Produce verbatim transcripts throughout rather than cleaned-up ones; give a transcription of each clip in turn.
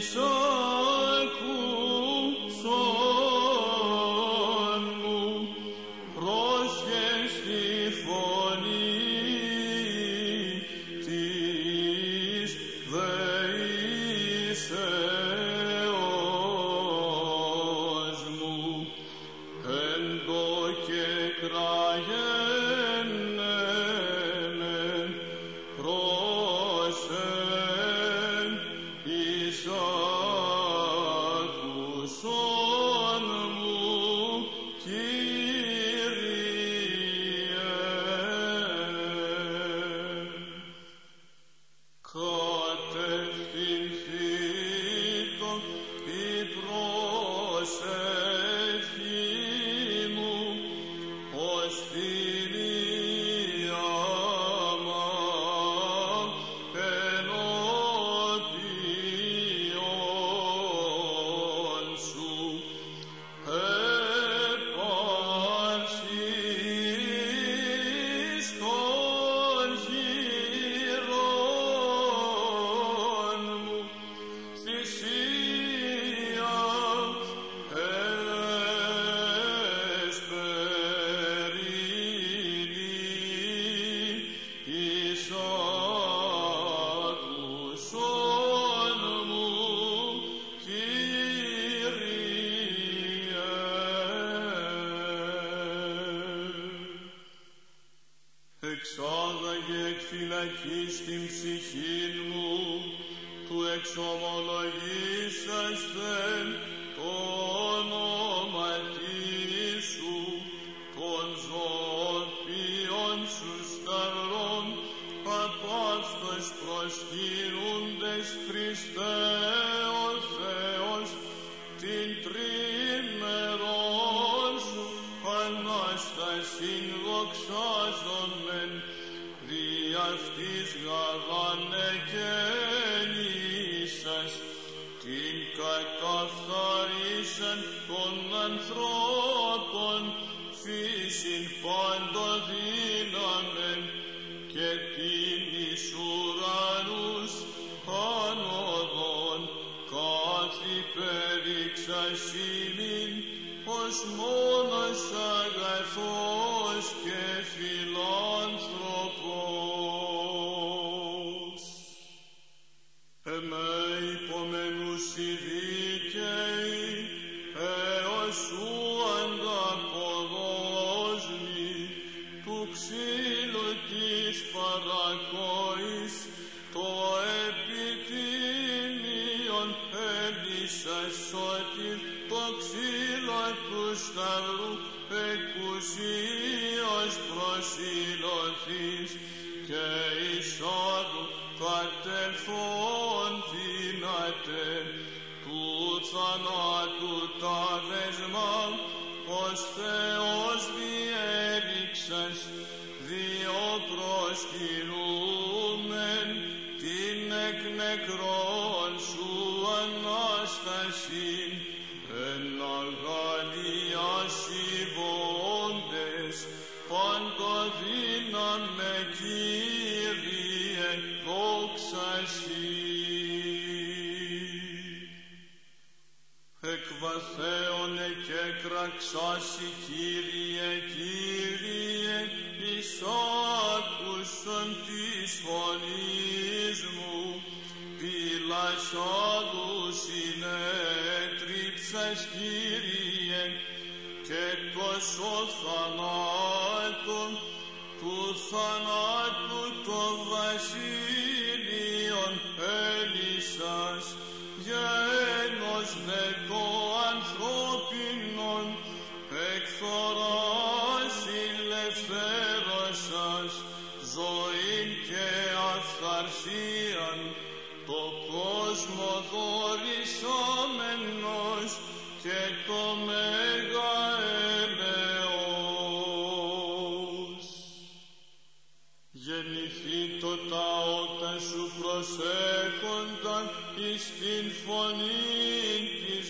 εισάκουσον μου, πρόσχες τη φωνή της δεήσεως μου, εν το κεκραγένε μεν πρόσεν εισάκουσον μου, Κύριε. Κατευθυνθήτω η προσευχή μου ως θηρίαμα ενώπιον σου, επαρσείς των χειρών μου, θυσία εσπερίνη, εισάκουσον μου, Κύριε. Εξάδαγε εκ φυλακής την ψυχήν μου, του εξομολογήσαστε το όνοματί σου, των ζωοποιών σου σταυρών, απαύστος προσκυνούντες Χριστέ ο Θεός, την τρίμερον σου Ανάστασιν δοξάζομεν, δι' αυτής γαράνε και νήσας, την καταφθαρίσαν των ανθρώπων φύσιν παντοδύναμεν, και την εις ουρανούς ανωδών καθ' υπερήξασιμην, ως μόνος αγαθός και φιλάνθρωπος. Εμέ υπομενούσι δίκαιοι, έως σου ανταποδόσμη, του ξύλου της παρακόης, το επιτίμιον έλυσας σώτηρ, το ξύλο του σταυρού εκουσίως προσήλωθείς, και εισόδου κατελθόν δυνατέ, του θανάτου τα δεσμά, ως Θεός διέδειξας, διό προσκυνούμεν την εκ νεκρών σου Ανάστασιν, εν αγαλιασιβόντες παντοδύναμε Κύριε, δόξα σοι. Εκ βαθέων εκέκραξάσι Κύριε, Κύριε, εισάκουσον της φωνής μου, πύλας όδου συνέτριψας Κύριε, και τόσο θανάτων του θανάτου το βασίλειον έλυσας, για ένος δε το ανθρώπινον εκθοράς ηλευθέρωσας, ζωήν και αυθαρσίαν, το κόσμο δωρησάμενος και το μέγα έλεος. Γεννηθήτω τα ότα σου προσέχοντα εις την φωνή της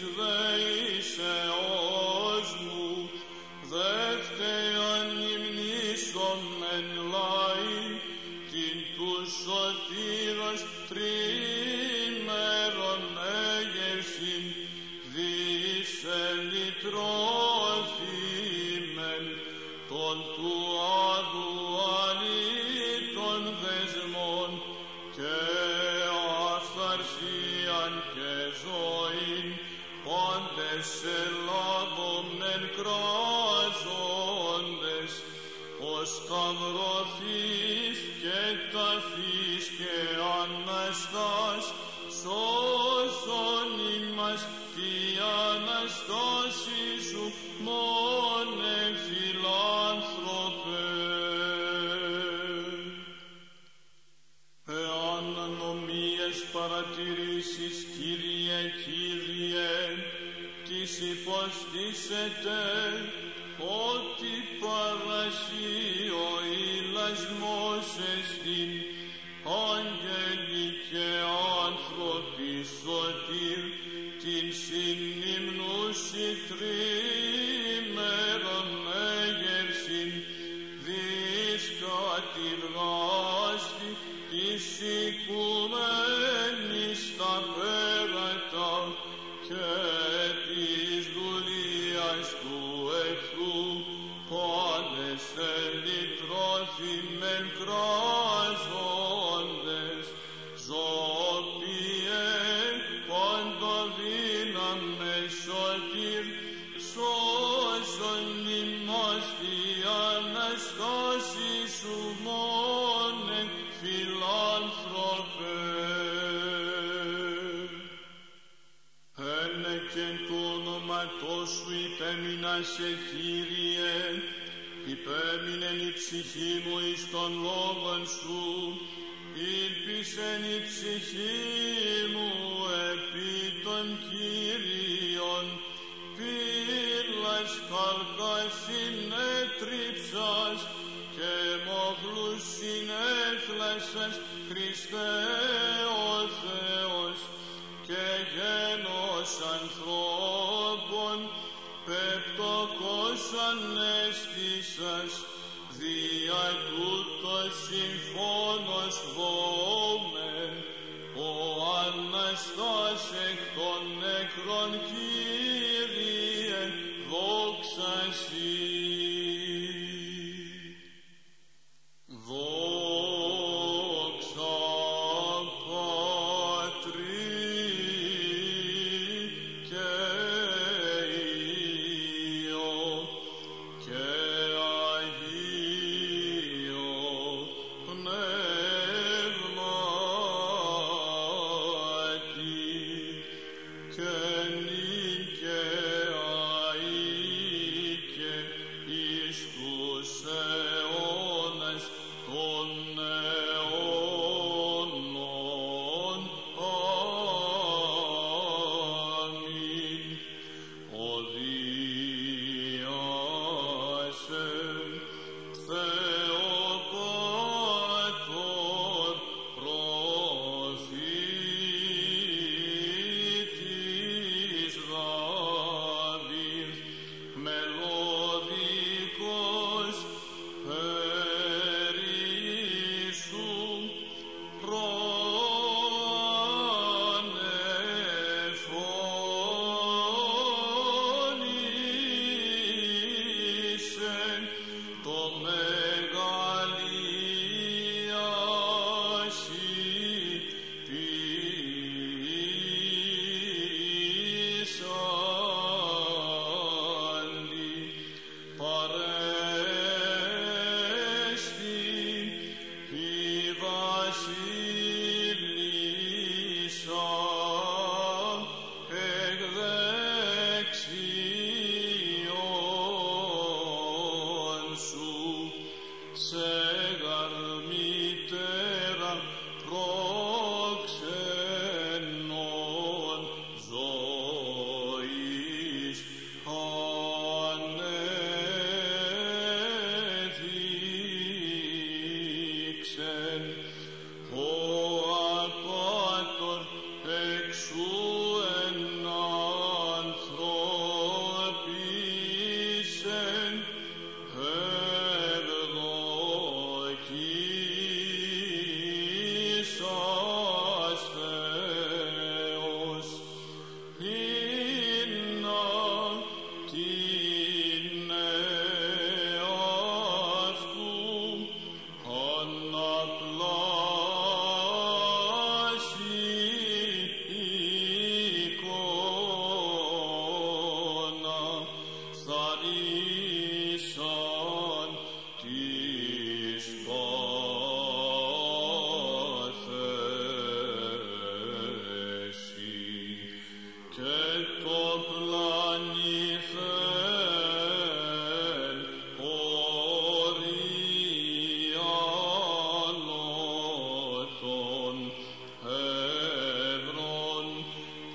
δεήσεώς μου, δεύτερον υμνήσομεν λαοί, την του σωτήρος τριήμερον ελάβομεν κράζοντες, ο σταυρωθείς και ταφείς και Αναστάς, σώσον ημάς τη Αναστάση σου μόνε φιλάνθρωπε. Εάν ανομίες παρατηρήσεις, Κύριε, Κύριε, τις υποστήσετε, ότι παρασύ ο ηλασμός εστιν, άγγελοι και άνθρωποι σωτήρ, την συνυμνούσι τρίμερον έγερσιν, δις κατηργάστη της οικουμένης τα πέρατα και της δουλείας του εχθρού, πάλες ελιτρώθημεν κράζοντες, ζώπιε παντοδύναμε σωτήρ, σώσον ημάς τη Αναστάση σου μόνε φιλάνθρωπε. Ένε και του ονόματός σου υπέμεινα σε, Κύριε, υπέμεινεν η ψυχή μου εις των λόγων σου, ήλπισεν η ψυχή μου επί των Κύριων, πύλας χαλκάς συνέτριψας και μοχλούς συνέθλασας, Χριστέ ο Θεός, και γένος ανθρώπων πεπτοκός ανέστησας, δια τούτο συμφώνος δόμεν, ο Αναστάς εκ των νεκρών, Κύριε, δόξα σοι. Δόξα Πατρί και Υιό και Αγίο Πνεύματι, και νυν και αεί και εις τους αιώνας των αιώνων. Αμήν. Οδίασε Θεοπάτωρ προφήτη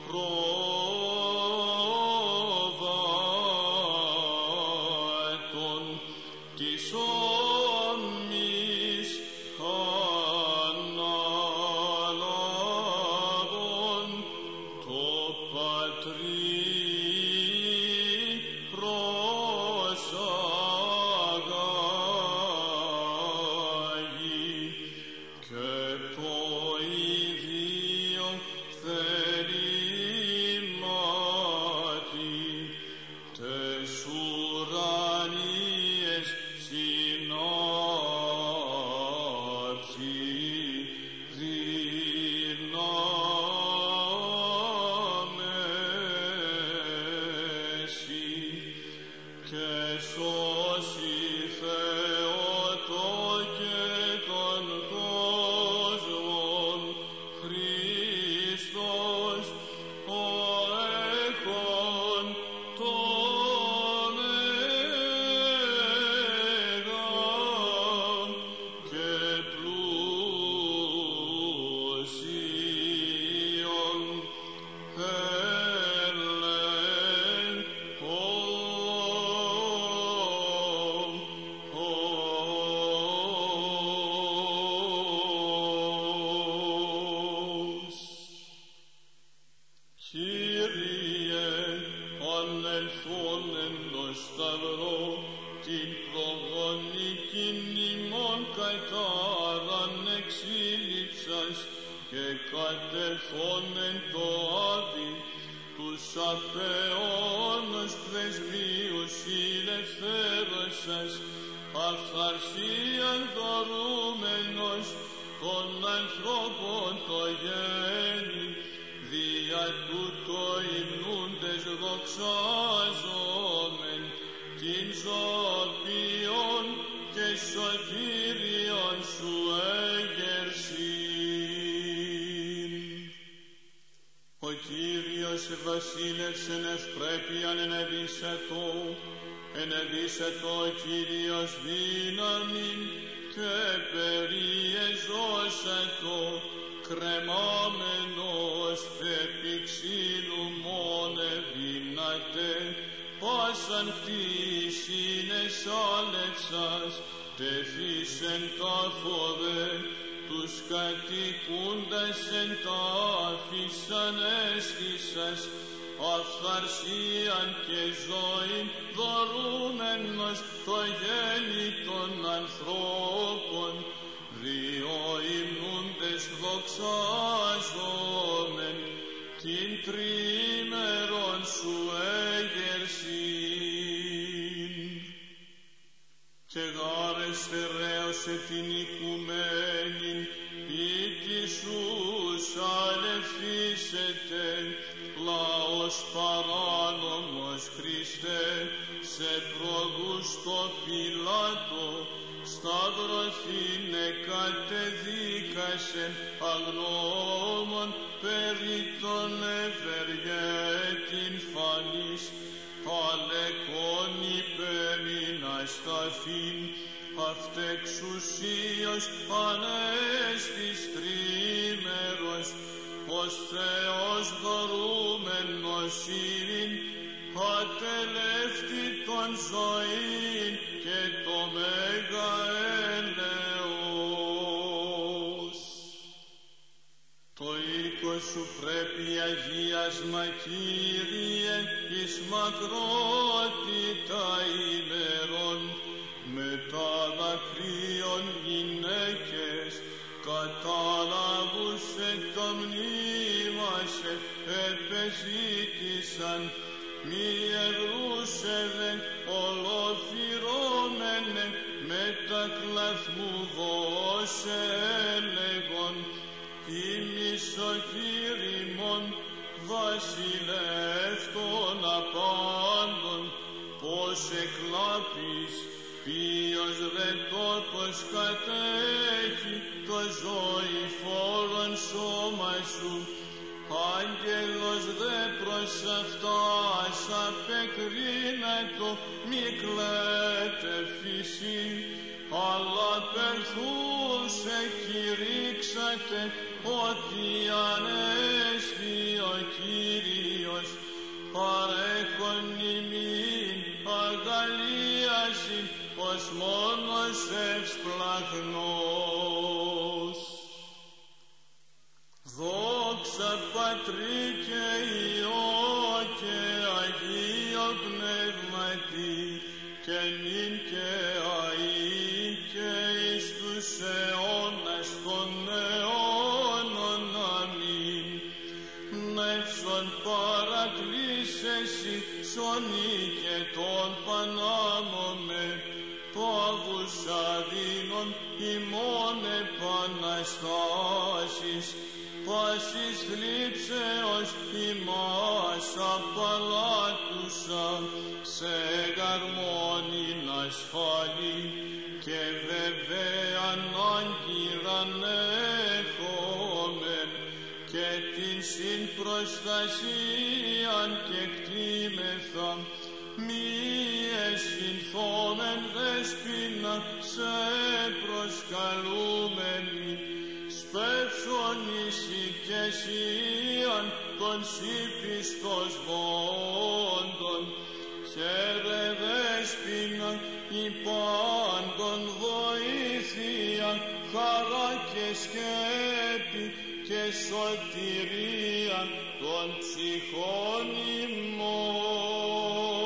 προβάτων της όμης ανάλαβον το Πατρί προσαγάγει και το ίδιο θερήματι τες ουρανίες συνάψει δυνάμεση και σώσει Θεότο και των κόσμων Χριστός ο έχων το μέγα και πλούσιον Κύριε, ανελθόν εν το σταυρό την προγονικήν ημών κατάραν εξήλιψας και κατελθόν εν το άδει τους απεώνος πρεσβείους ηλευθέρωσας αυθαρσίαν δωρούμενος των ανθρώπων το γέννη δια τούτο υμνούντες δοξάζομεν την ζωοποιόν και σωτήριον σου έγερσιν. Ο Κύριος βασίλευσεν ευπρέπειαν ενεβήσετο, ενεβήσετο ο Κύριος δύναμιν και περιεζώσετο κρεμάμενος επί ξύλου μόνε δυνατέ πάσαν κτήσιν εσάλευσας τεθήσεν τάφο δε τους κατοικούντας εν τάφης ανέστησας αυθαρσίαν και ζωήν δωρούμενος το γέννη των ανθρώπων διό υμνούντες δοξάζομεν την τριήμερον σου έγερσιν. Και γάρες θεραίωσε την οικουμένην πίτη σου σαλευθήσετε λαός παράνομος Χριστέ σε προγούστο Πιλάτο σταυρωθήνε κατεδίκασεν αγνώμων περί των ευεργέτην φανής αλεκόν υπέμειν ασταθήν αυτεξουσίως ανέστης τρίμερος ως Θεός δωρούμενος ειρήν ατελεύτη των ζωήν και το μέγα έλεος. Το οίκος σου πρέπει αγίασμα Κύριε εις μακρότητα ημερών μετά δακρύων γυναίκες κατάλαβους εκ το μνήμα σε επεζήτησαν μη ευρούσε δε ολοφυρώμενε με τα κλαθμού δώσε έλεγον ημισοκήρυμον βασιλεύ των απάντων πως εκλάπεις ποιος δε τόπος κατέχει το ζωηφόρον σώμα σου άγγελος δε προς αυτάς απεκρίνετο μη κλαίτε φύση αλλά περθούσε κηρύξατε ότι ανέστη ο Κύριος παρέχον ημίν αγαλίασιν ως μόνος ευσπλαχνός. Δόξα Πατρί και Υιό και Αγίο Πνεύματι, και νυν και αεί και εις τους αιώνας των αιώνων. Αμήν. Νεύσον παρακλήσεσι σωνή και τον πανάμωμε, πάγους αδύνων ημών επαναστάσεις, πάσης θλίψεως ημάς απαλλάτουσα, σε γαρμόνην ασφάλει και βεβαίαν άγκυραν έχομεν, και την συμπροστασίαν και κτήμεθα, μη εσυνθόμεν δέσποινα σε προσκαλούμενοι, σπεύσον εις οικεσίαν των σύπιστος βόντων, χαίρε δέσποινα υπάντων βοήθεια, χαρά και σκέπη και σωτηρία των ψυχών ημών.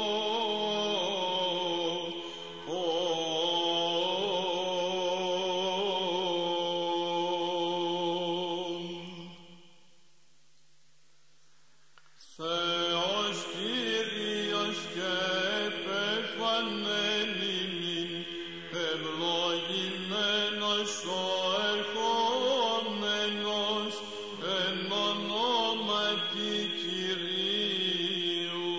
Θεός Κύριος και επεφανέν ημίν, ευλογημένος ο ερχόμενος εν ονόματι Κυρίου.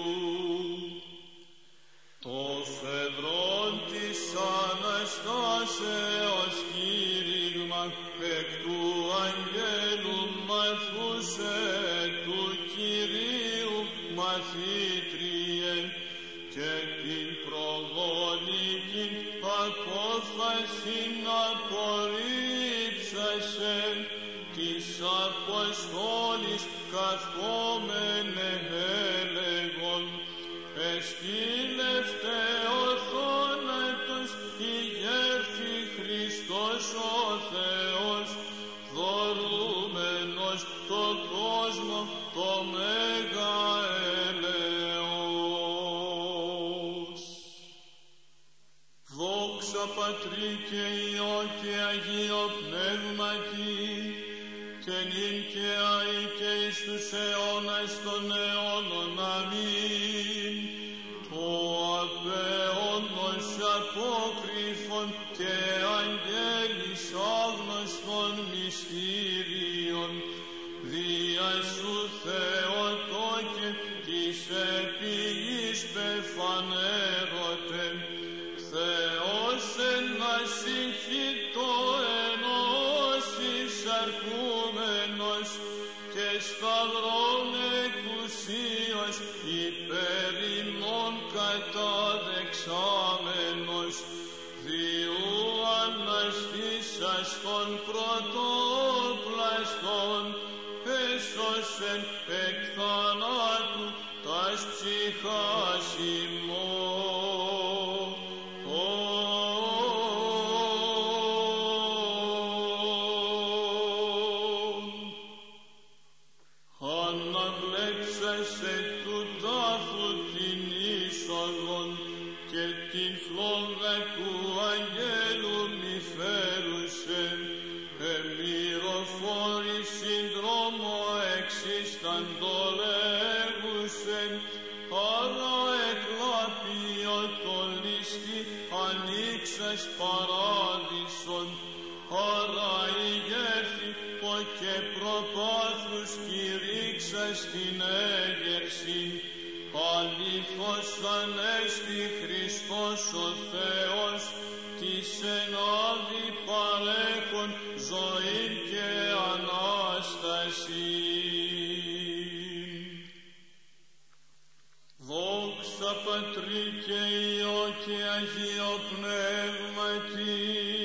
Το φεδρόν της Αναστάσεως κήρυγμα εκ του αγγέλου μαθούσε του Κυρίου μαθήτριε, και την προγονικήν απόφασιν απορρίψασε της Αποστόλης καθόμενε έλεγον, εσκύλευτε ο θάνατος, ηγέρθη Χριστός ο Θεός, δωρούμενος το κόσμο το μέγα έλεος. Δόξα Πατρί και Υιό και Αγίο Πνεύματι, και νυν και αεί και εις τους αιώνας των αιώνων. Αμήν. Το απέωνος απόκριφων και αγγέλης άγνωστων μυστήριων, δια σου Θεοτόκε της επιγής πεφανέρωτε, Θεός ένα συγχυτό ενώσεις αρκούμενος, και σταυρών εκουσίως υπέρ ημών καταδεξάμενος, διού αναστήσας των πρωτόπλαστων, έσωσεν εκ θανάτου τας ψυχάς ημών. Αναβλέψασε του τάφου την είσοδον, και την φλόγα του αγγέλου μη φέρουσε, εμυροφόρη συνδρόμο εξισταντολεύουσε, άρα εκλάπιο το λίστη ανοίξας παράδεισον, άρα ηγέρθη και προπάθους κηρύξας την έγερσιν, αλήθως ανέστη Χριστός ο Θεός, της εν άδη παρέχον ζωήν και Ανάστασιν. Δόξα Πατρί και Υιό και Αγίο Πνεύματι,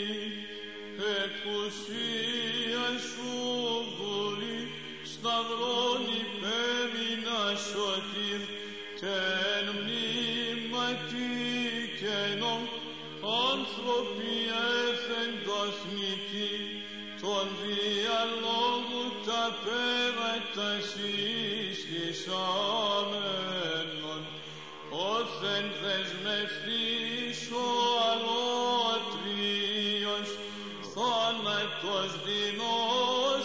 εκουσία σου βουλή, σταυρών υπέρηνα σωτήρ, ten μνήματι καινών άνθρωποι έθεντος νική, τον διαλόγου τα πέρατα συστησάμενον, όθεν δεσμευτής ο αλότριος, θάνατος δεινός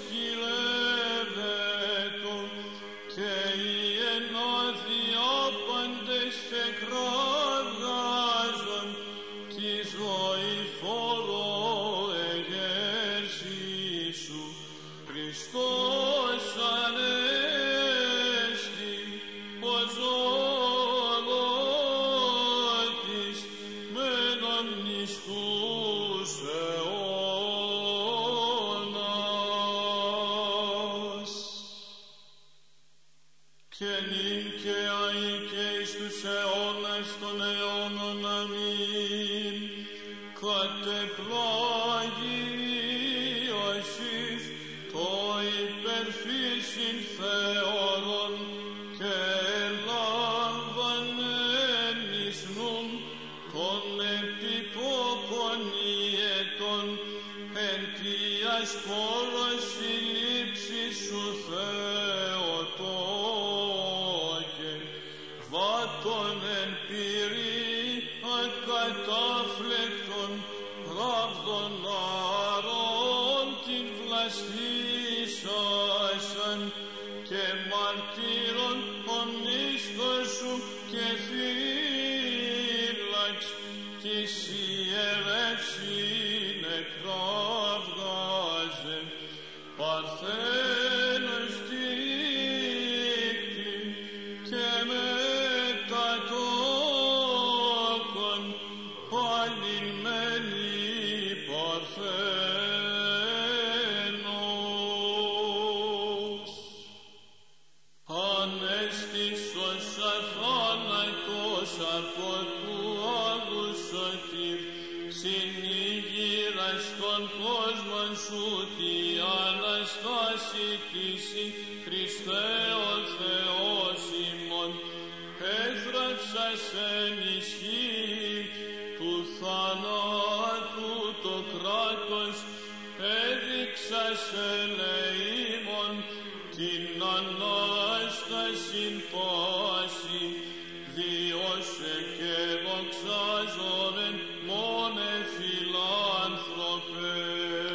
εσκυλεύετο, και οι ενώδια πάντες εκραγάζον, τη ζωή φορώ εγέρσι σου, Χριστός ανέστη, ο ζώλωτης μένον εις τους αιώνας. Και νυν και αεί και εις τους αιώνας των αιώνων. Αμήν. Κατεπλάγιωσις το υπερφύσιν Θεώρον, και ελάμβανεν εις νουν των επιποπονιέτων, εν τίας πόλος συλλήψης σου Θεοτόκε, βάτων εν πυρή ακατάφλεκτον, ράβδον αρών την βλαστήσασαν, και μαρτύρων ομνίστος σου και φύλαξ, της ιερεύσιν εκραυγάζε, παρθένος δίκτυ και μετατόκον, πάλιν μένει παρθένος. Ανέστης ως αθάνατος από του Άγου σωτήρ, συνήγηρας των κόσμων σου τη Αναστάση της Χριστέ ο Θεός ημών, έθραυσας εν ισχύ του θανάτου το κράτος, έδειξας ελεήμων την Ανάστασιν πάση, διώσε και δοξάζομεν μόνε φιλάνθρωπε.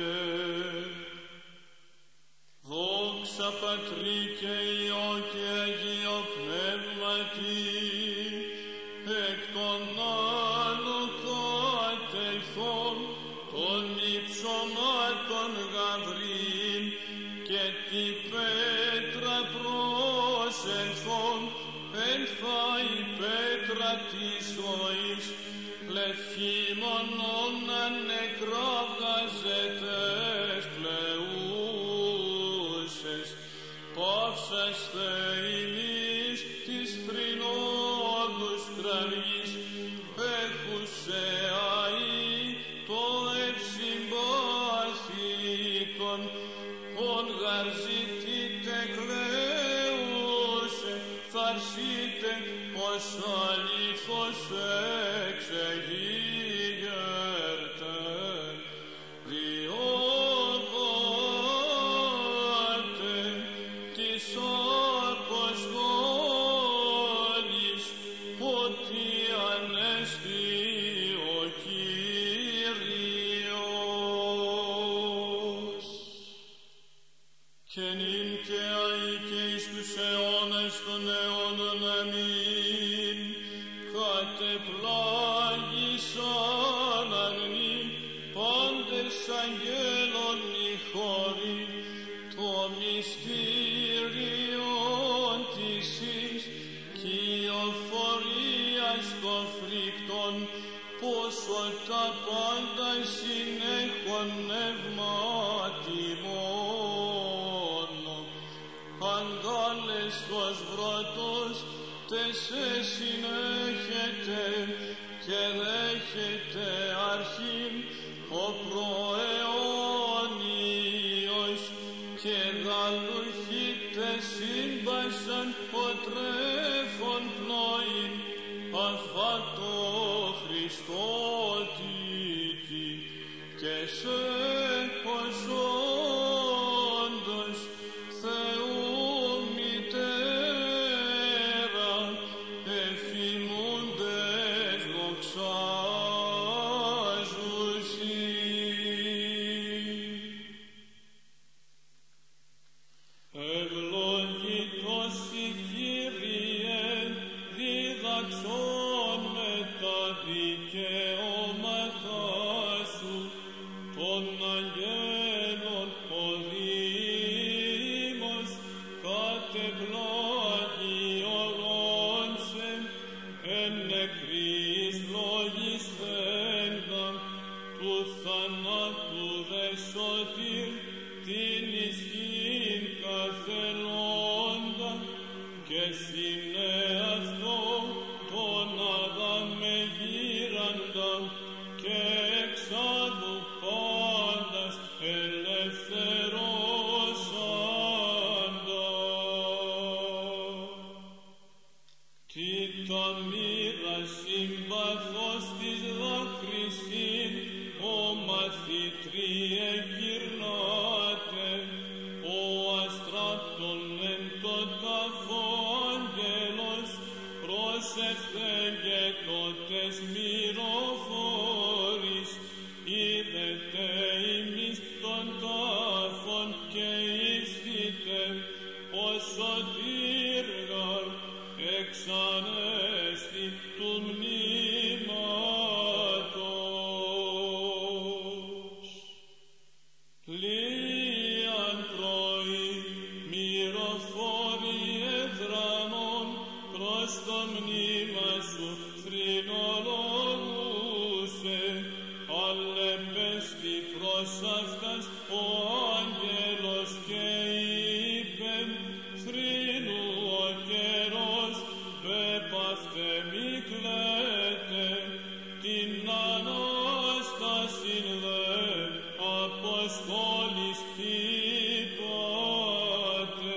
Δόξα Πατρί και Υιό και Αγίο Πνεύματι, εκ των άνω κατελθόν των υψωμάτων Γαβριήλ, και τη πέτρα προσελθόν, ένθα η πέτρα της ζωής, λευχήμονον ανεκραυγαζετες πλεούσες, παύσαστε ημείς της θρηνόδους κραυγής, έχουσε αεί το ευσυμπάθητον, ον γαρζητείτε κλαίουσε, θαρσείτε ως αλήθως εξεγείρτε, διόδοτε της Αποστόλης, ότι ανέστη ο Κύριος. Και νυν και αεί και εις τους αιώνας των αιώνων. Αμήν. Κατεπλάγησαν αγνοί πάντες αγγέλων οι χώροι, το μυστήριον της εις κυοφορίας των φρικτών, πόσο τα πάντα συνέχον νεύματι μόνο. Αγκάλεστος βρότος τες συνέχεται, και δέχεται αρχήν ο προαιώνιος, και γαλουχείτε σύμπασαν ο τρέφων αφάτω Χριστότικη και σε ως όντως Θεού μητέρα εφημούντες δοξάζουσι. Ευλογητός η Κύριε διδαξών με τα δικαιώματά σου των αγγέλων ο Δήμος κατευλόγει ορώνσε εν νεκρής λογισθέντα του θανάτου δε σωτήρ την ισχύν καθελώντα και συνέ αυτό τον Αδάμε γύραντα και εξάλλου πάντας ελευθερώσαντα. Τι τα μοίρα συμπαθώς της δάκρυσιν ο μαθητριε γυρνάτε, ο αστράπτων εν το τάφο άγγελος προσευθέγε τότες μυροφόρης, είδετε ημείς των τάφων και ίσθητε ως σωτήργαρ εξανέστη του μνήματος. Λίαν πρωί μυροφόροι εδρανών προς το μνήμα σου θρηνολογούσε, αλεπέστη προς αυτάς ο άγγελος και είπε, θρήνου ο καιρός, πέπαυτε μη κλαίτε, την Ανάστασιν δε Αποστόλης είπατε.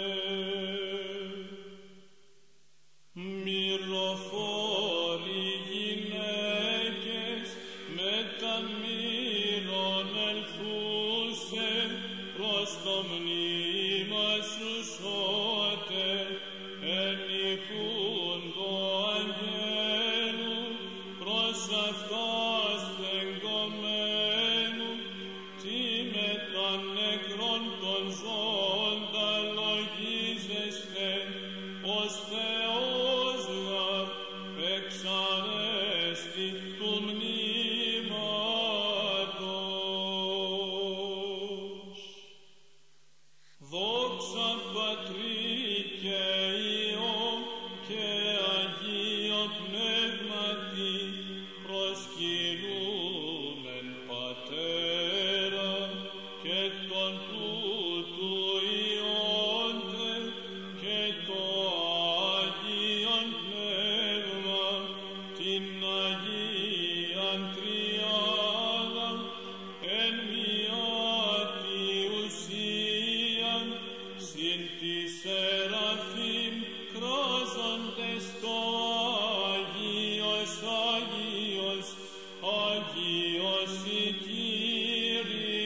Μυροφόροι γυναίκες με τα μύρων ελθούσε προς το μνήμα σου σώτε, ενηχούν το αγγέλου προς αυτάς θεγκωμένου, τι με τα νεκρών των ζώντα λογίζεστε ως Θεός γαρ εξανέστη του μνήματος. Δόξα Πατρί και Υιό και Αγίο Πνεύματι, προσκυνούμεν Πατέρα και τον τούτου Υιόντε και το Άγιον Πνεύμα, την Αγίαν Τριάδα εν μιάτη ουσίαν, συν τη Σεραφείμ κράζοντες το Άγιος, Άγιος, Άγιος η Κύριε.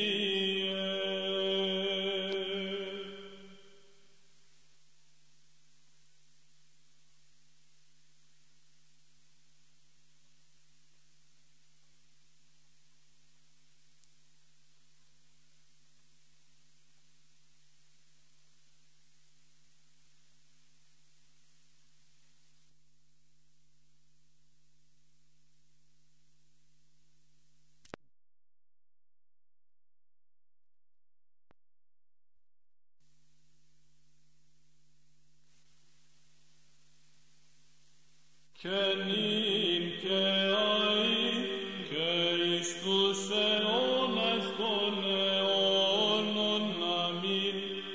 Και νυν και αεί και εις τους αιώνας των αιώνων αμήν,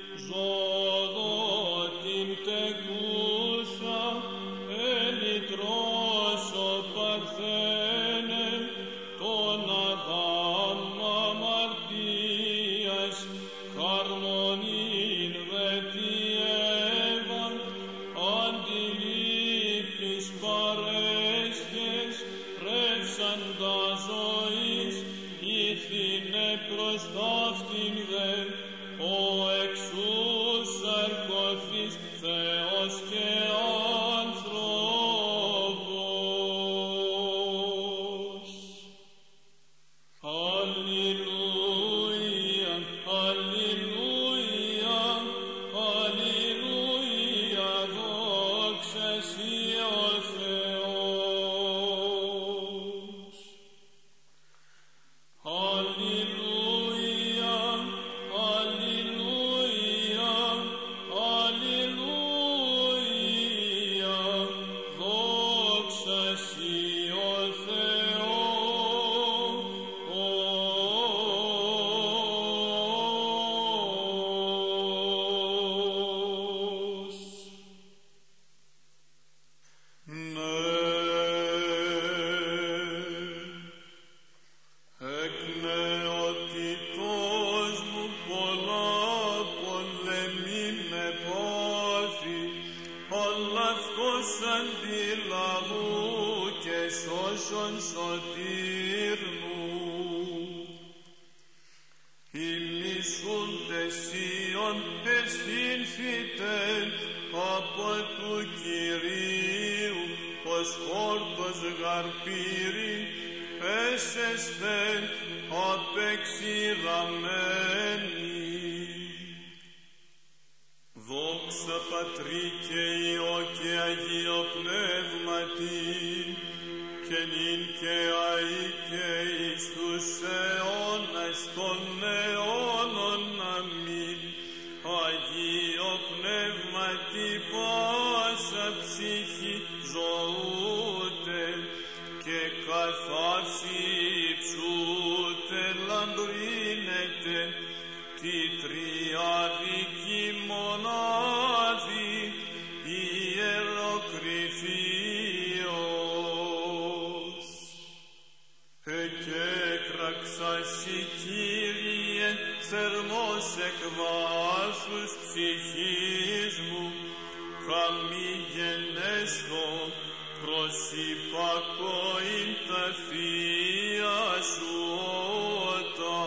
ζωοδότην τεκούσα ελιτρός ο Παρθένε, τον Αδάμ αμαρτίας, χαρμονήν δε τη Εύαν, αντιλήπτης και άνθρωπος. Αλληλούια, αλληλούια, αλληλούια, δόξα σοι ο Θεός. Αλληλούια, αλληλούια, αλληλούια, δόξα σοι ο Θεός. Ναι, εκ νεότητός μου πολλά πολεμήνε πάθη, αλλά αυτός αντιλαβού και σώσον σωτήρ μου. Ηλισούντες Σιών εσύνθητεν από του Κυρίου, ως χόρτος γαρπύρι έσεσθεν απεξηραμένοι. Δόξα Πατρί και Υιό και Αγίο Πνεύματι, και νυν και αεί και εις τους αιώνας των αιώνων. Αμήν. Αγίο Πνεύματι πάσα ψυχή ζωούτε, και καθάρση υψούτε λαμπρύνετε, τη τριάδικη μονάδη ιεροκρηφίος. Εκέκραξασι Κύριε θερμός εκ βάθους ψυχής μου, καμή γενέσθω προς υπακοήν τα θεία σου ότα.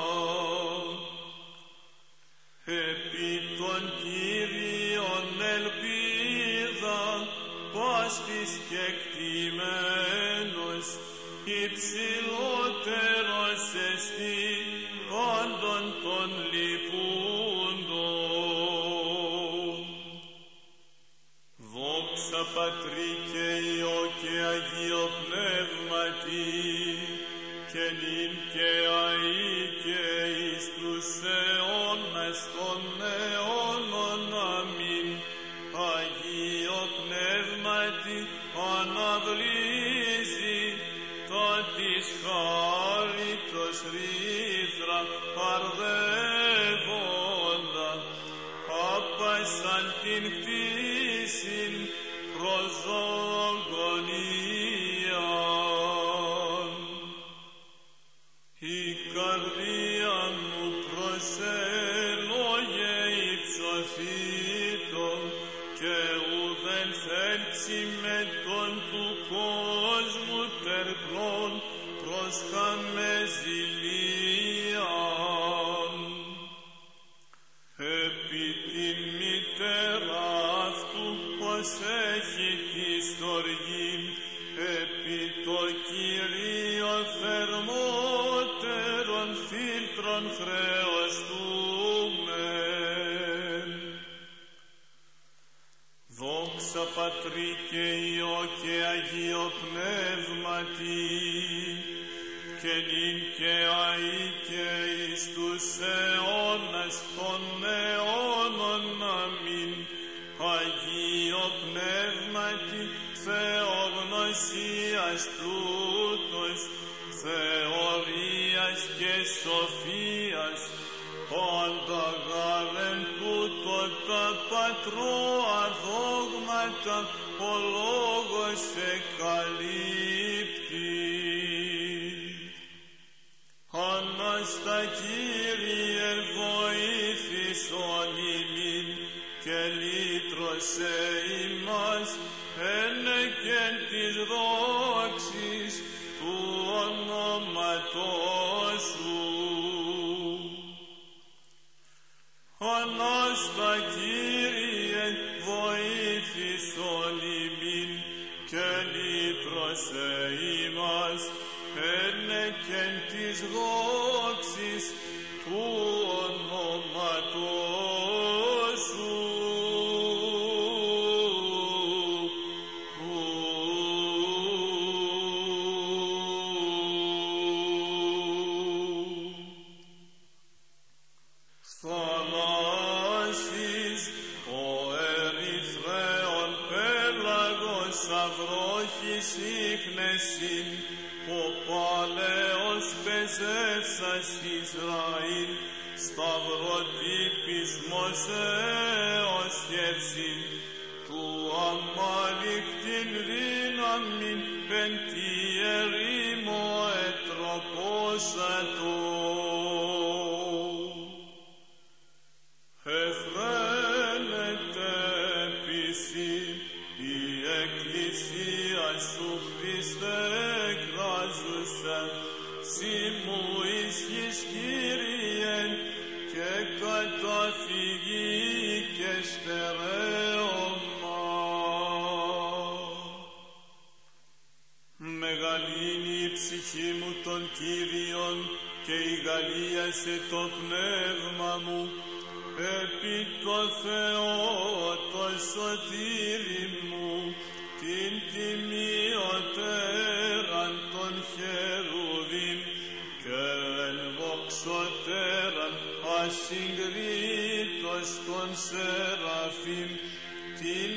Επί των Κύριων ελπίδα πάστης κεκτημένος, υψηλότερος εστί πάντων των λυπούντων. Δόξα Πατρί και Υιό και Αγίο Πνεύματι, και νυν και αεί και εις τους αιώνας των αιώνων. Αμήν. Αγίο Πνεύματι αναβλύζει τα της χάριτος ρήθρα παρδεύοντα, άπασαν την κτήσιν προς ζωογονίαν. Η καρδία μου προσέλογε υψωθήτων, και ουδέν θέλξει με τον του κόσμου τερπλών προς χαμεζηλίαν. Επί την μητέρα αυτού ως έχει τη στοργήν, επί το Κυρίο θερμότερον φίλτρον χρεωστούμεν. Δόξα Πατρί και Υιό και Αγίο Πνεύματι, και νυν και αεί και εις τους αιώνας των αιώνων. Αμήν. Αγίο Πνεύματι θεογνωσίας πλούτος, θεωρίας και σοφίας, πάντα γάρεν τούτο τα πατρόα δόγματα ο λόγος εκαλύπτει. Ανάστα Κύριε βοήθησον ημίν, και λύτρωσε ημάς ένεκεν της δόξης του ονόματός σου. Ανάστα Κύριε βοήθησον δώσε ημάς ενεκεν της δόξης του ονόματός σου. Θαλάσσης ο ερυθρέων πέλαγος αυρόχης ίχνεσιν, ο παλαιός πεζεύσας Ισραήλ, σταυροτύπης Μωσέως χέρσιν, του Αμάλικ την δύναμιν πέντη ερήμο ετροπόσατο. Εφραίνεται επίση η Εκκλησία σου Χριστέ εκράζουσα, σύ μου ισχύς Κύριε και καταφυγή και στερέωμα. Μεγαλύνει η ψυχή μου των Κύριων και ηγαλίασε το πνεύμα μου επί το Θεό το σωτήρι μου, την τιμιωτέραν των χερουβίμ και εν δοξωτέραν ασυγκρίτως των σεραφείμ, την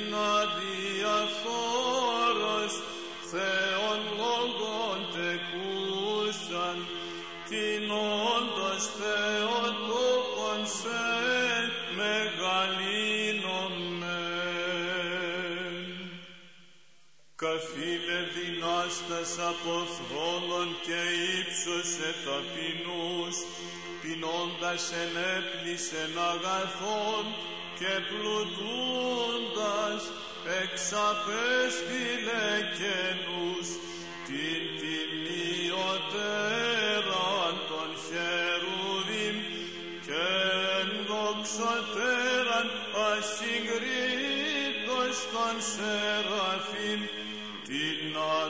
αδιαφόρος Θεόν λόγων τεκούσαν, την όντως Θεοτόκον σε μεγαλύνομεν. Καθήλε δυνάστας από θρόνων και ύψωσε ταπεινούς, πεινώντας ενέπλησεν αγαθών και πλουτούντας εξαπέστειλε καινούς, την τιμιωτέραν των χερουβίμ και ενδοξωτέραν ασυγκρίτως των σεραφείμ, την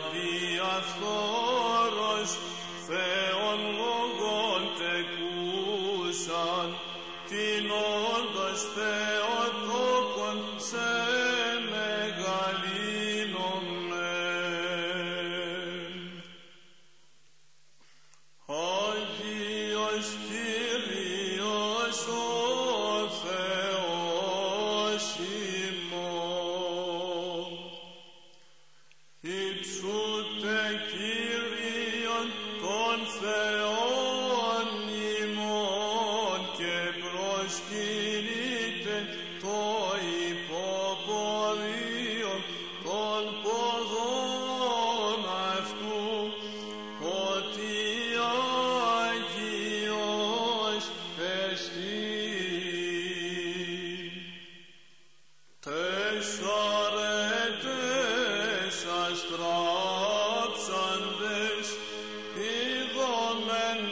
αδιαφθόρος Θεόν λόγων τεκούσαν, την όντως Θεοτόκον σε μεγαλύνομεν. Άγιος Κύριος ο Θεός ημών, υψούτε Κύριον τον Θεόν ημών και προσκυνείτε το υποποδίο των ποδών αυτού, ότι Άγιος εστί. Τεσσαρέτες αστράψαντες είδομεν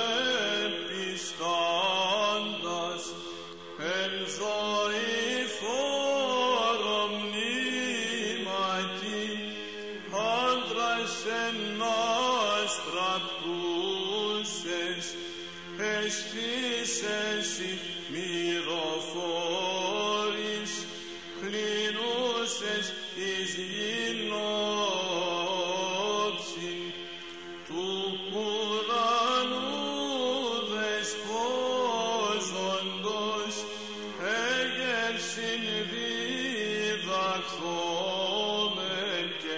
επιστάντας εν ζωή φόρο μνήματι, άντρας εν αστραπτούσες, εστίσες μυροφόρης, κλεινούσες εις γινόψιν του ουρανού δεσπόζοντος, έγερσιν διδαχθόμεν και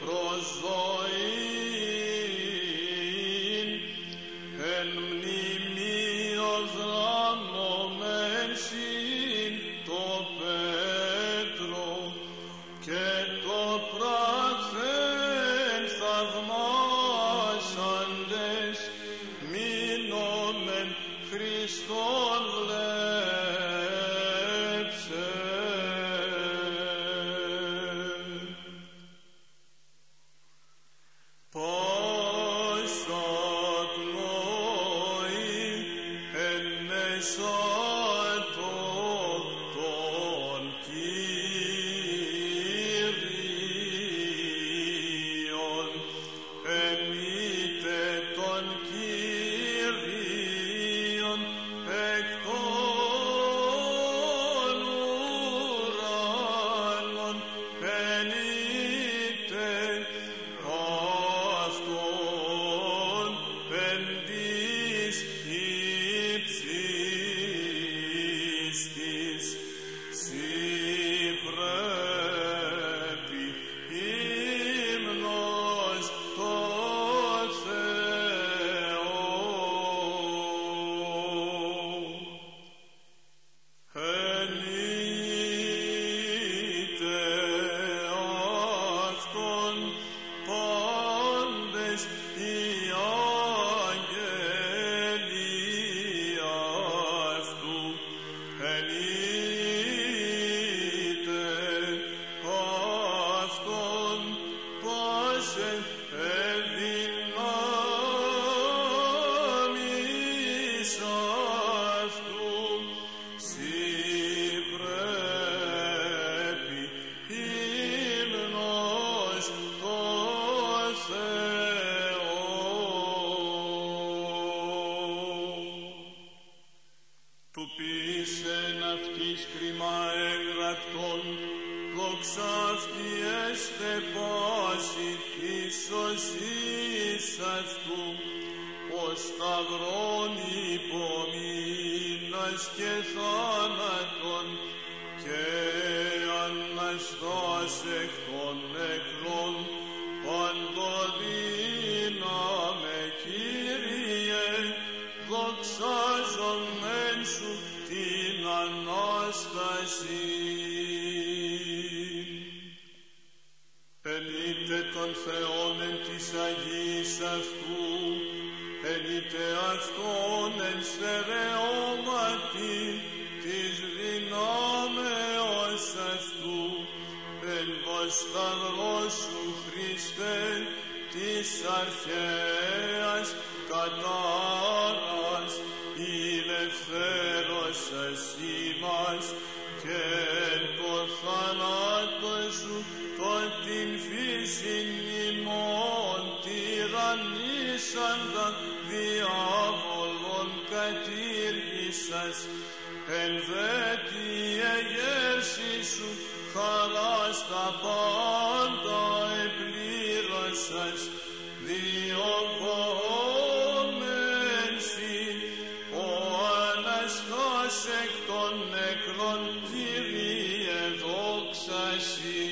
προσζωήν, εν μνημείο δράμνομεν συν το Πέτρο και το πράξεν θαυμάσαντες, μείνομεν Χριστόν βλέψε. Πάσα πνοή εν μεσάτω των Κύριων αυτή έστε πάση της σωσής αυτού, ο σταυρών υπομείνας και θάνατον και Αναστάς εκ των νεκρών, παντοδύναμε Κύριε, δοξάζομεν σου την Ανάσταση. Ενείτε τον Θεόν εν της Αγίας αυτού, ενείτε Αυτόν εν στερεώματι της δυνάμεως αυτού, εν το σταυρό σου Χριστέ της αρχαίας κατάρας, ηλευθέρωσας ημάς και εν το θάνατο σου το την φύσιν ημών τυραννήσαντα διάβολον κατήργησας, εν δε τη εγέρση σου χαράς τα πάντα επλήρωσας, διωγόμεν σοι ο Αναστάς εκ των νεκρών, Κύριε δόξα σοι.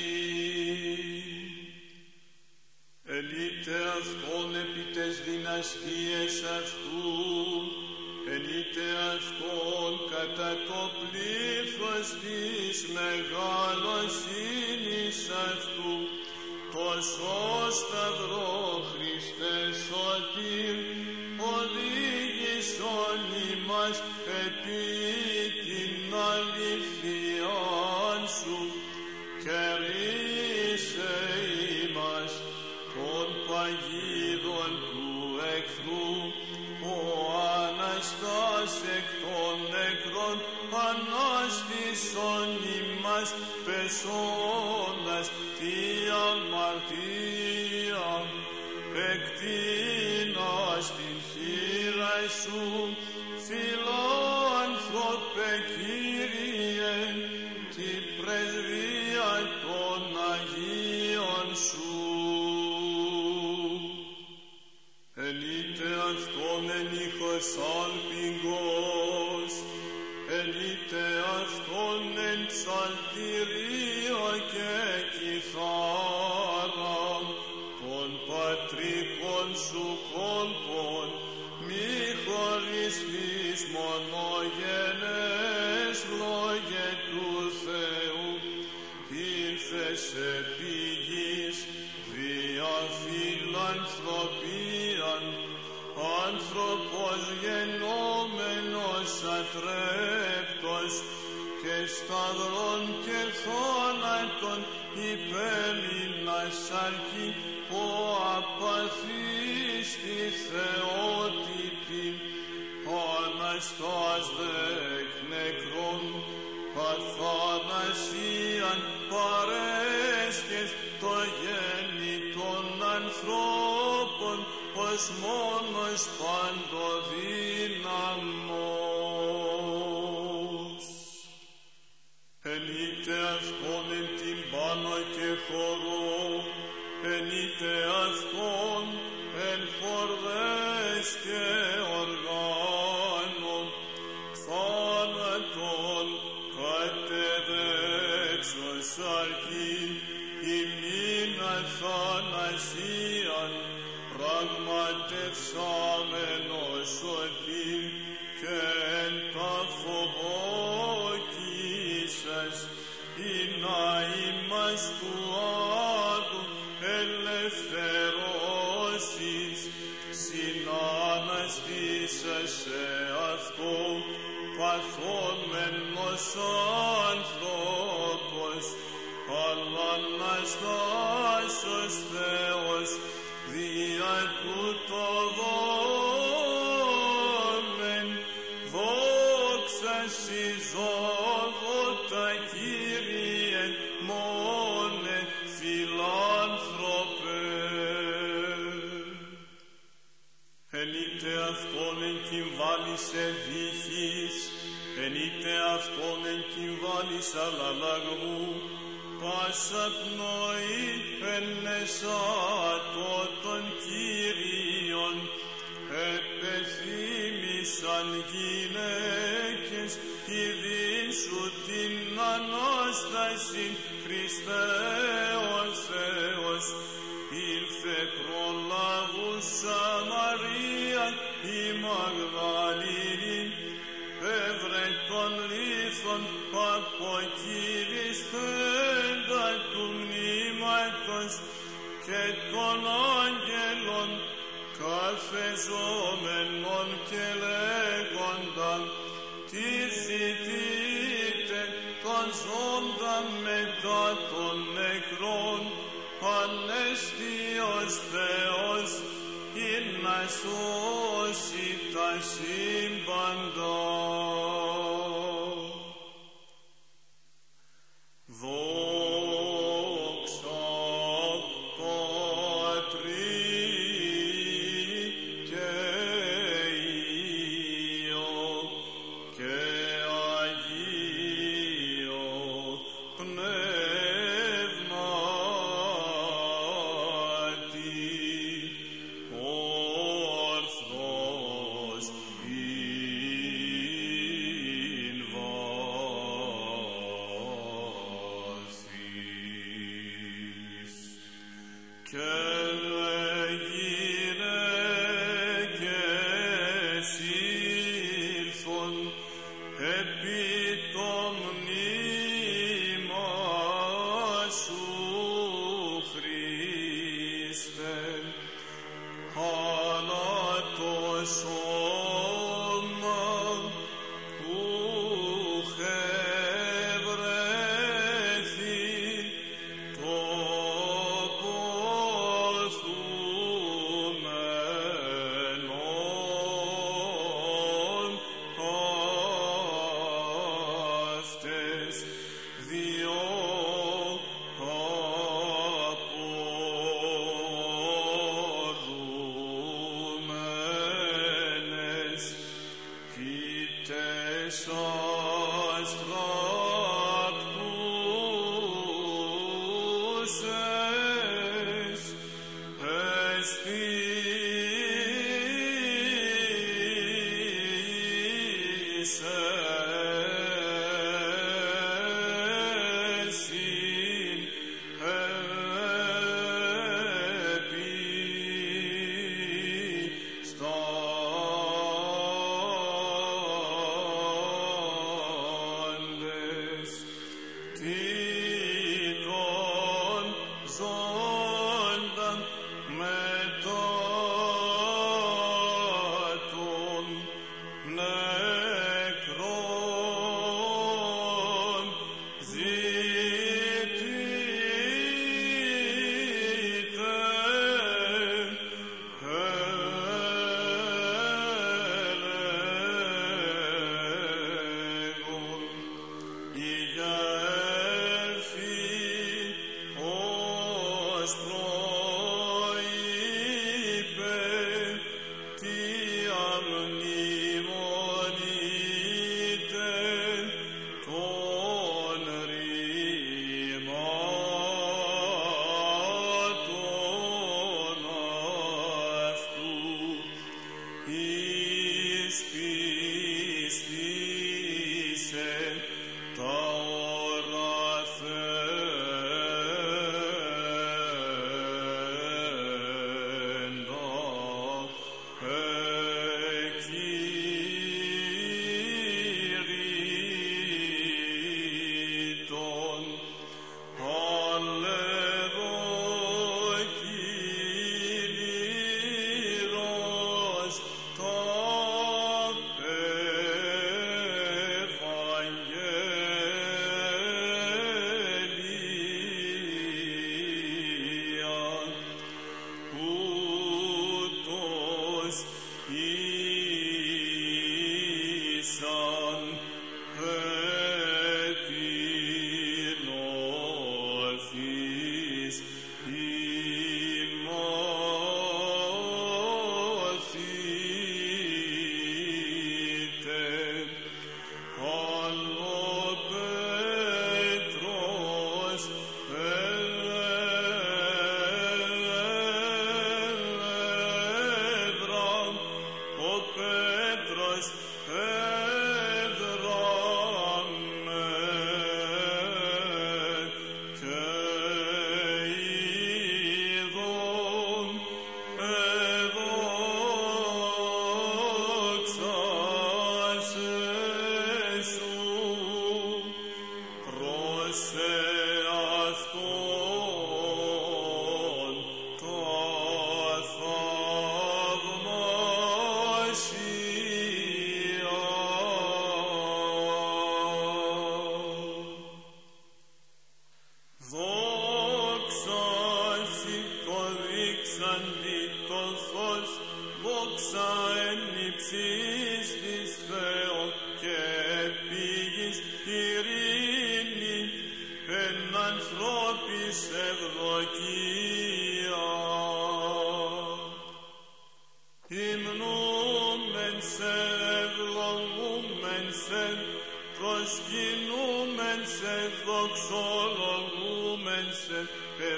Ενείτε Αυτόν επί τες δυναστείες αυτού, ενείτε Αυτόν κατά το πλήθος της μεγαλοσύνης αυτού, το σταυρό Χριστέ σωτήρ, οδήγησον ημάς επί την αληθειάν σου, και ρίσε ημάς των παγίδων του εχθρού, ο Αναστάς εκ των νεκρών, ανάστησον ημάς πεσόντας τη αμαρτία, εκτείνας την χείρα σου, φιλάνθρωπε Κύριε, την πρεσβεία των Αγίων σου. Ενείτε Αυτόν εν ήχος άλπιγγος, ενείτε Αυτόν εν ψαλτηρίο και κιθάρα, των πατρικών σου κόλπων, μη χωριστείς μονογενές λόγε του Θεού, ήλθες επί γης δια φιλανθρωπίαν, άνθρωπος γενόμενος ατρέπτος, και σταυρών και θάνατον υπέμεινας αρκεί, ο απαθής τη Θεότητη, Αναστάς δε εκ νεκρών, αθανασίαν παρέσχες το γέννη των ανθρώπων, ως μόνος παντοδύναμος. Ενείτε Αυτόν εν την πάνω και χορό, ενείτε Αυτόν εν χορδές και οργάνων, θάνατον κατεδέξως αρκεί, ημίν αθανασίαν πραγματευσάμενος σωτήρ, και εν τα φοβόκησας, ή να ημάς του Άδου ελευθερώσεις, συναναστήσας σε αυτό, παθόμενος άνθρωπος, αλλά Αναστάσος Θεός, δια τούτο δόμεν, δόξα σοι ζωγότα Κύριε, μόνε φιλάνθρωπε. Ενείτε Αυτόν εν κυμβάλης εδίχης, ενείτε Αυτόν εν κυμβάλης αλλαλαγμού, πάσα πνοή ενεσάτω των Κύριων, επεθύμησαν γυναίκες, ειδήσου την Ανάσταση, Χριστέ ο Θεός. Ήλθε προλάβουσα Μαρία η Μαγδαληνή, έβρε των λίθων αποκηρυσθέντα του μνήματος και των άγγελων καθεζόμενων και λέγοντα, τηρηθείτε των ζώντα μετά των νεκρών, Ανέστιος Θεός, ή να σώσει τα σύμπαντα. Δόξα Πατρί και Υιό και Αγίο Πνεύματι, όρθρος ειν βάθης. Και γυναίκες ήλθον επί το μνήμα σου, Χριστέ, αλλά το σώμα που χευρέθη το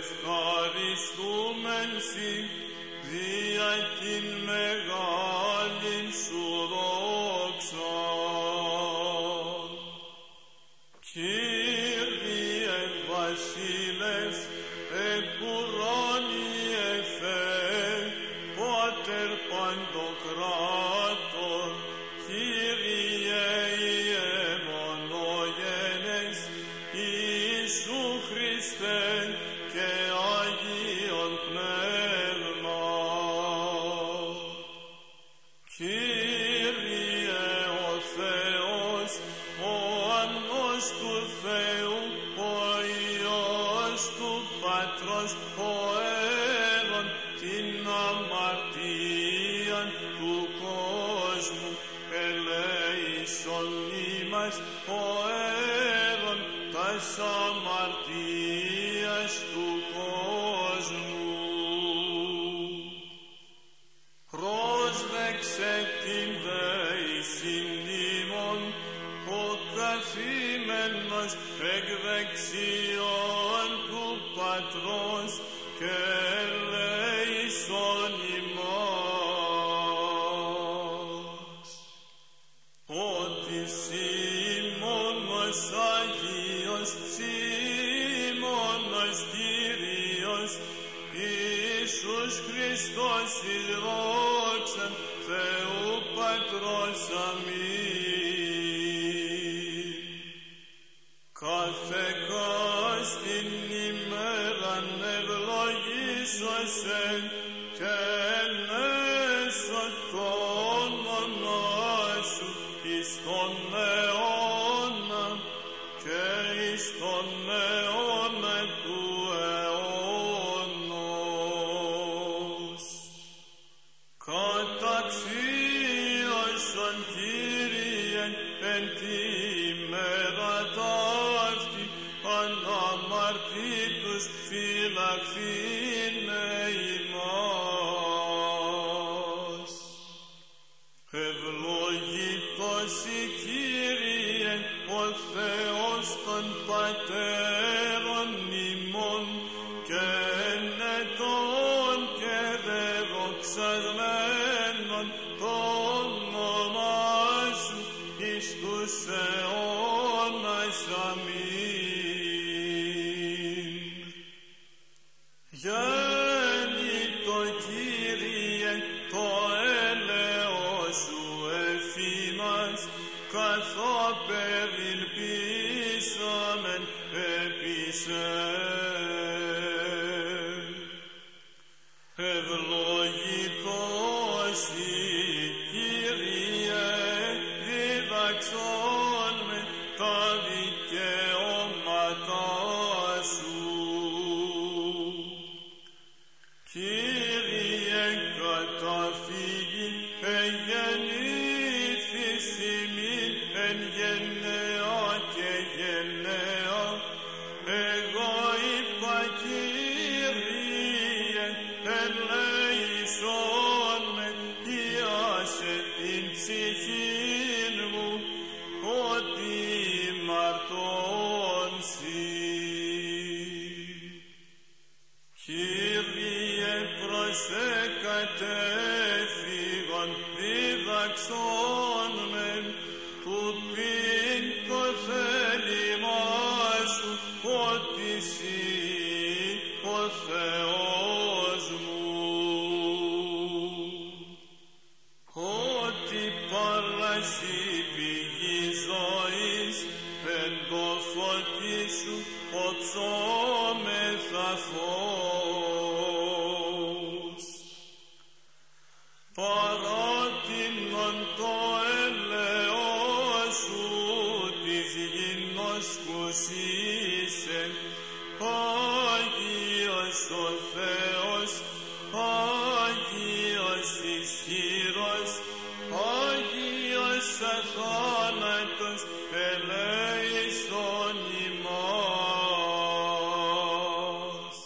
ευχαριστούμεν σοι δια την μεγάλην σου δόξαν. Κύριε Βασίλευ, εκουράνιε Θεέ, Πάτερ παντοκράτορ, Κύριε ιεμονογένες, Ιησού Χριστέ και Αγίον Πνεύμα. Κύριε ο Θεός, ο Ανός του Θεού, ο Υιός του Πατρός, ο Αίρον την αμαρτίαν του κόσμου, ελέησον ημάς, ο Αίρον τας αμαρτίας του κόσμου. Πρόσδεξε την δέησιν ημών, ο καθήμενος εκ δεξιών του Πατρός και ελέησον ημάς. Ότι σοι μόνος Αγίος, σοι μόνος Κύριος, Ιησούς Χριστός εις δόξαν Θεού Πατρός αμήν. Κάθε κάστην ημέραν ευλογήσωσε και ενέσω το όνομά σου εις τον αιώνα και εις τον αιώνα του αιώνος. Καταξίωσον Κύριε εν τη ημέρα ταύτη, αναμαρτήτους φυλαχθήνε ημάς. Ευλογητός η Κύριε ο Θεός των πατέρων ημών και ενετών και δεδοξασμένων το όνομά σου εις τους αιώνας αμήν. Γέννητο Κύριε το έλεος σου εφήμας, καθόπερ ελπίσαμεν επί σε. Ευλογητός η Κύριε, διδαξόν με τα δικαιώματά σου. Κύριε καταφύγει, εγεννήθης ημίν εν γενναία και γενναία. Εγώ είπα Κύριε, ελέησόν με, ιάσε την ψυχήν μου, ότι ημαρτών σοι. Κύριε προσέκατε φύγον, διδαξόν μεν, που πίν το θέλημά σου, ότι σοι ο Θεός μου. Ότι παρασύ πηγή ζωής, εν το φωτί σου οψόμεθα φως. Παράτηνον το έλεος σου της γινός κουσίσεν, Άγιος ο Θεός, Άγιος ισχυρός, Άγιος αθάνατος, ελέησον ημάς.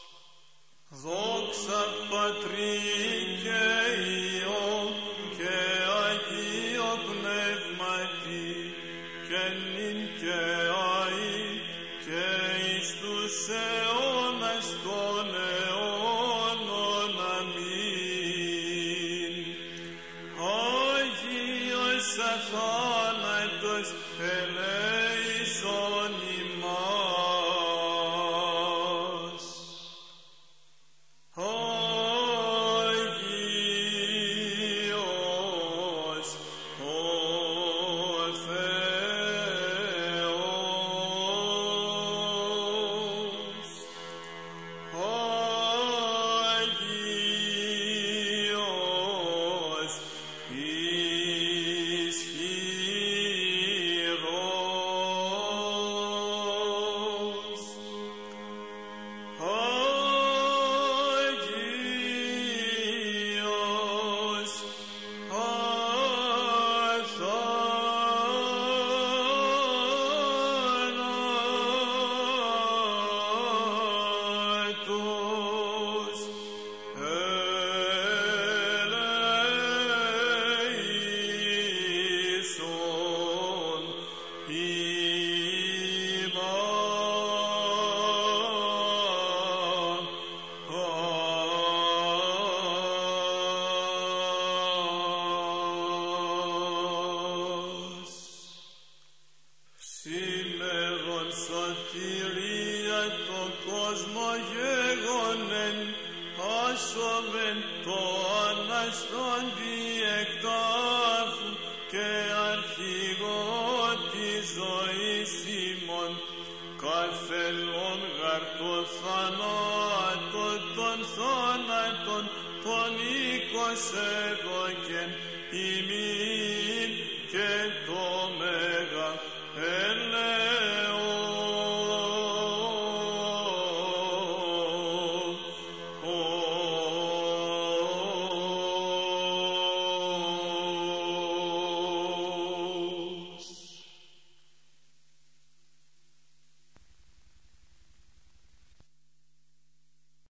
Δόξα Πατρί και Υιό και Αγίο Πνεύματι, και νυν και αεί και εις τους αιώνας των θανάτους, ελέησον ημάς. Σύλλεγον σωτηρία το κόσμο γεγονέν, άσομεν το αναστόντι εκ τάφου και αρχηγό της ζωής ημών, καθελών γαρ το θανάτο των θάνατων, τον οίκος εδώ